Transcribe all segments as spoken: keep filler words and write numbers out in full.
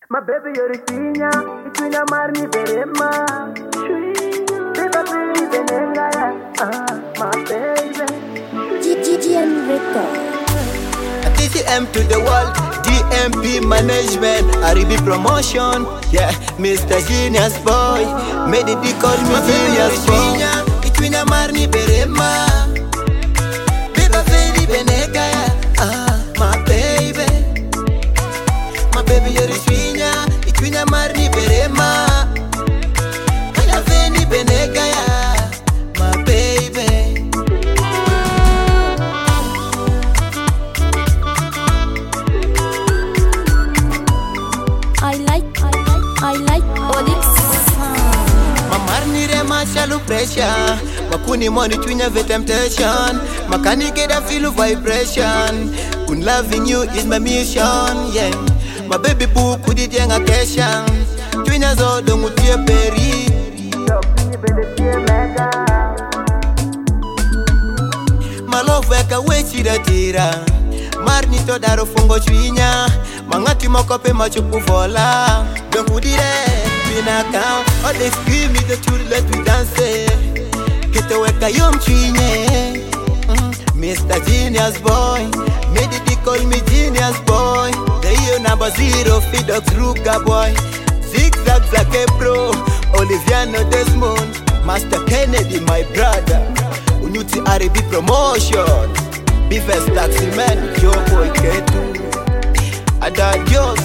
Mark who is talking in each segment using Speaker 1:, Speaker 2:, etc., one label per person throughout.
Speaker 1: My baby, you're a senior. It's when I'm married, berema. Baby, baby, benenga. Ah, my baby.
Speaker 2: G G M Record.
Speaker 3: T C M to the world, D M P management, R B promotion. Yeah, Mister Genius Boy, made it call me Genius Boy. It's when I'm married, berema. Baby, baby, benenga. Ah, my baby. My baby, you're a swinya. It's when I'm married, berema. Kaya veni benenga. My baby.
Speaker 2: I like, I like, I like Olix.
Speaker 3: Mamarni rema shalu pressure. Makuni money twinya ve temptation. Makani get a feel of vibration. Kun loving you is my mission, yeah. My baby boo kudi jenga kesha. Twinya zo dongu tie peri. My love weka wechi da tira. Marni to daro fungo twinya. Mangati mokope machupu vola. Don't put it pinaka. All they scream me the truth, let me dance. Get away kayom chine. Mister Genius Boy, made it call me Genius Boy. The year number zero, feed up Ruka Boy. Zigzag Zake Bro, Oliviano Desmond, Master Kennedy, my brother. Unyuti R B promotion. Bifest Taxi Man, Joe Boy Ketu. Adios.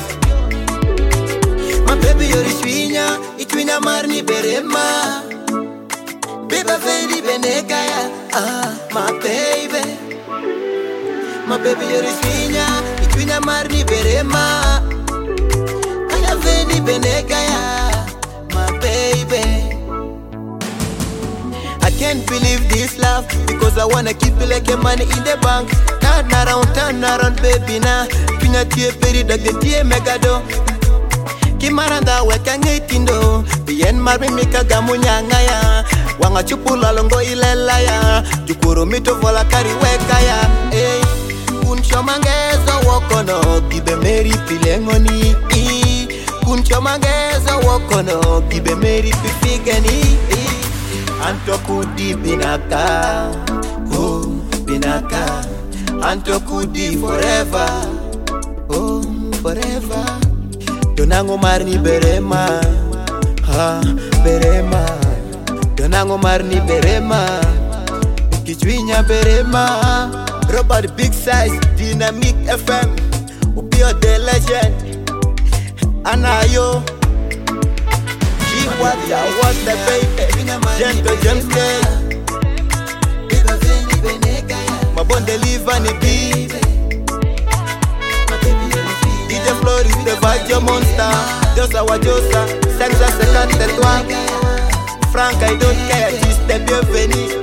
Speaker 3: My baby, you're a swinya. It's when I'm married, berema. Baby, very benegaya. Ah, my baby. My baby, you're a swinya. It's when I'm married, berema. Kaya very benegaya. My baby. I can't believe this love because I wanna keep it like a money in the bank. Turn around, turn around, baby na. Pinya tie peri dag de tie megado. Kimaranda weka ngetindo. Bien marmi mika gamunya ngaya. Wanga chupula longo ilela ya. Jukuru mito vola kari weka ya. Hey, kuncho mangezo wokono bibe meri pilengoni. Kuncho mangezo wokono bibe meri pifigani. Anto kudi binaka, oh binaka. Anto kudi forever, oh forever. Donango marni berema, ha berema. Donango marni berema, kichwinya berema. Robert Big Size, Dynamic F M, Upio the legend. Anayo. What I want the baby, gentle Jamesday. My bond deliver ni beat. D J Floris the Vajo monster. Josa wa Josa, Senza second the twang. Frank I don't care, just the bienvenue.